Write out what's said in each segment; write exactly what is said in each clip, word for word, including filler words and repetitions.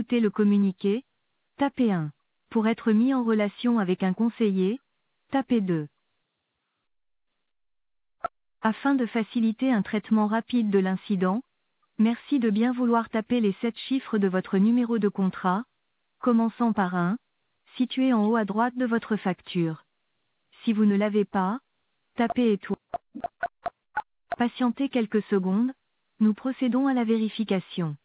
écouter le communiqué, tapez un. Pour être mis en relation avec un conseiller, tapez deux. Afin de faciliter un traitement rapide de l'incident, merci de bien vouloir taper les sept chiffres de votre numéro de contrat, commençant par un, situé en haut à droite de votre facture. Si vous ne l'avez pas, tapez étoile. Patientez quelques secondes, nous procédons à la vérification.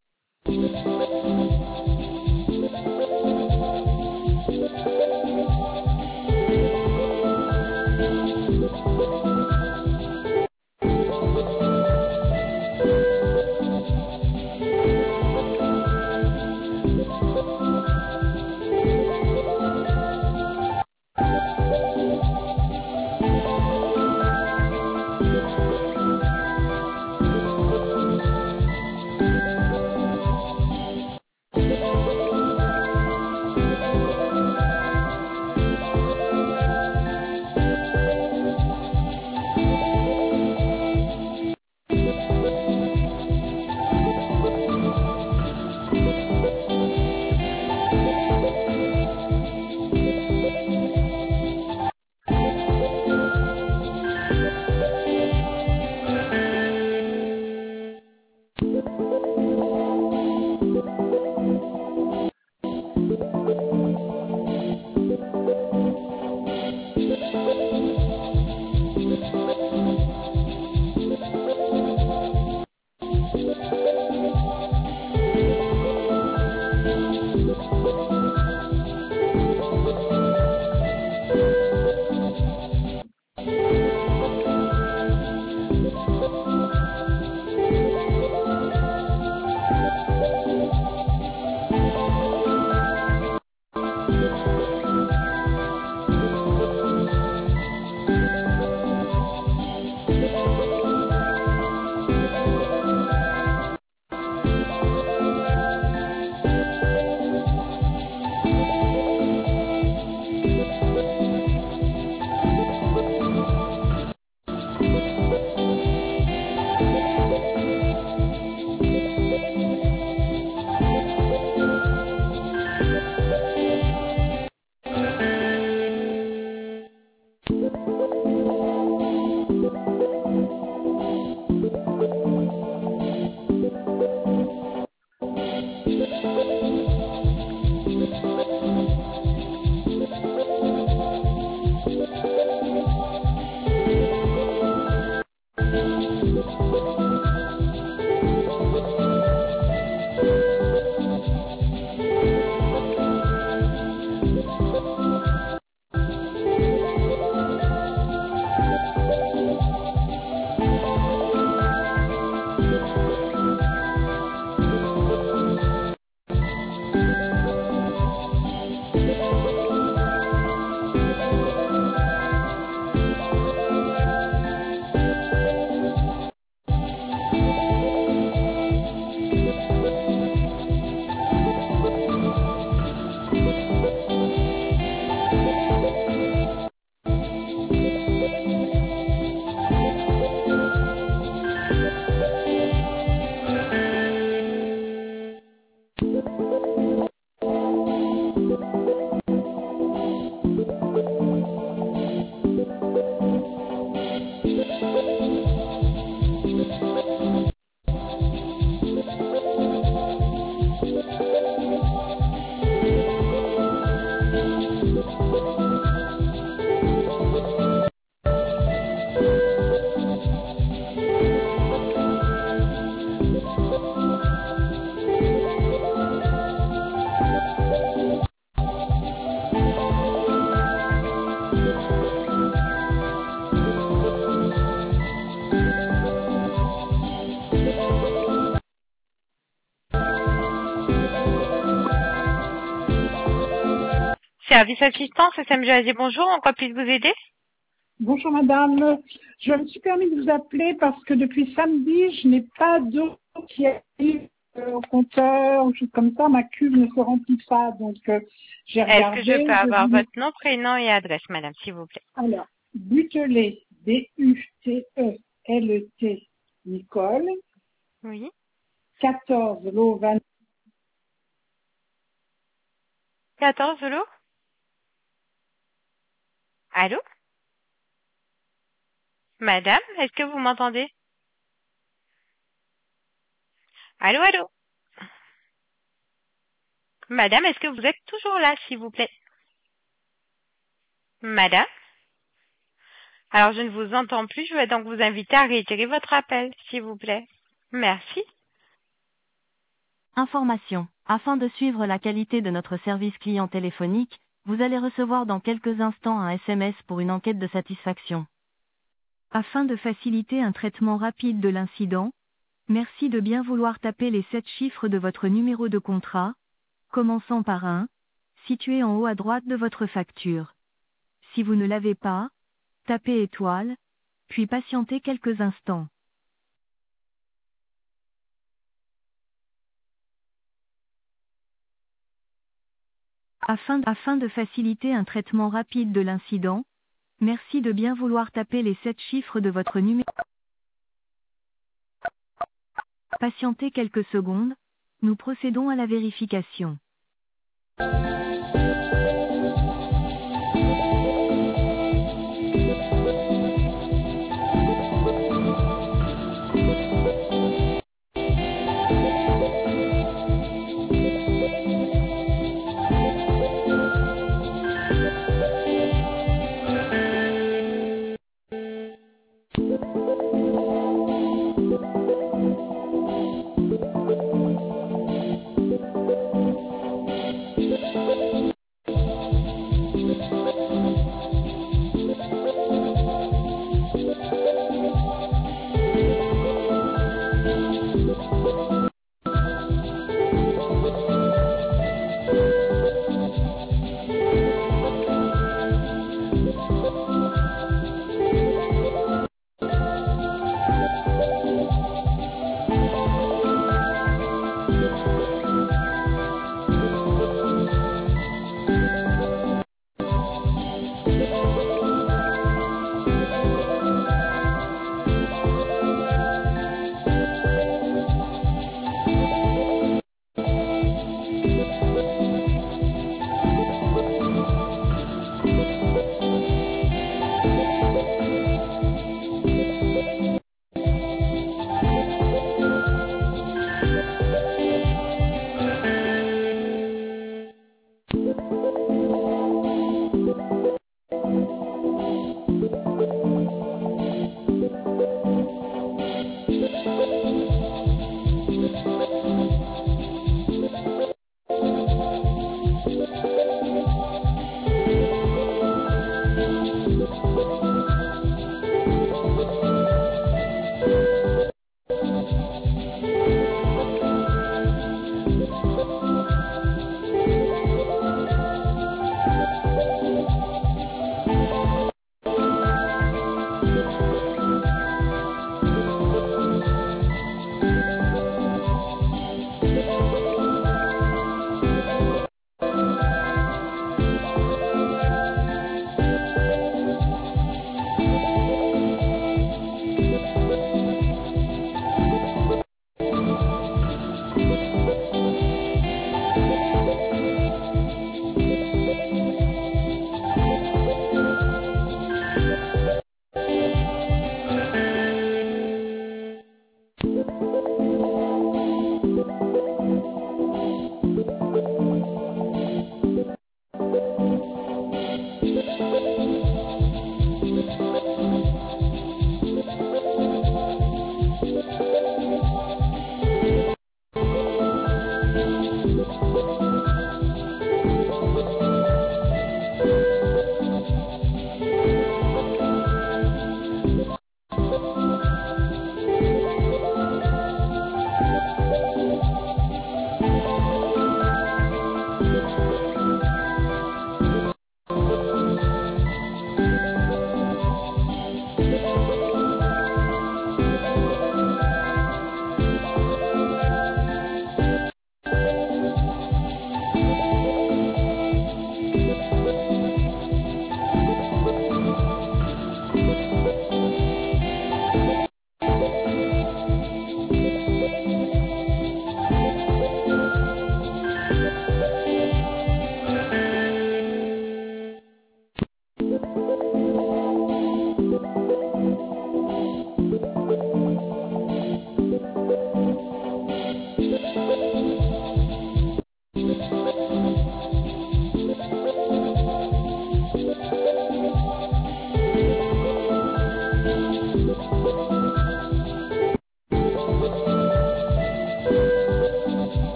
Service assistance, S M G A Z, bonjour, en quoi puis-je vous aider? Bonjour madame, je me suis permis de vous appeler parce que depuis samedi, je n'ai pas d'eau qui arrive euh, au compteur, ou chose comme ça, ma cuve ne se remplit pas, donc euh, j'ai regardé. Est-ce que je peux avoir je votre nom, prénom et adresse, madame, s'il vous plaît? Alors, Butelet, B U T E L E T, Nicole, Oui. quatorze Lauvanne, quatorze, allô? Allô? Madame, est-ce que vous m'entendez? Allô, allô? Madame, est-ce que vous êtes toujours là, s'il vous plaît? Madame? Alors, je ne vous entends plus. Je vais donc vous inviter à retirer votre appel, s'il vous plaît. Merci. Information. Afin de suivre la qualité de notre service client téléphonique, vous allez recevoir dans quelques instants un S M S pour une enquête de satisfaction. Afin de faciliter un traitement rapide de l'incident, merci de bien vouloir taper les sept chiffres de votre numéro de contrat, commençant par un, situé en haut à droite de votre facture. Si vous ne l'avez pas, tapez étoile, puis patientez quelques instants. Afin, afin de faciliter un traitement rapide de l'incident, merci de bien vouloir taper les sept chiffres de votre numéro. Patientez quelques secondes, nous procédons à la vérification.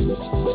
Merci.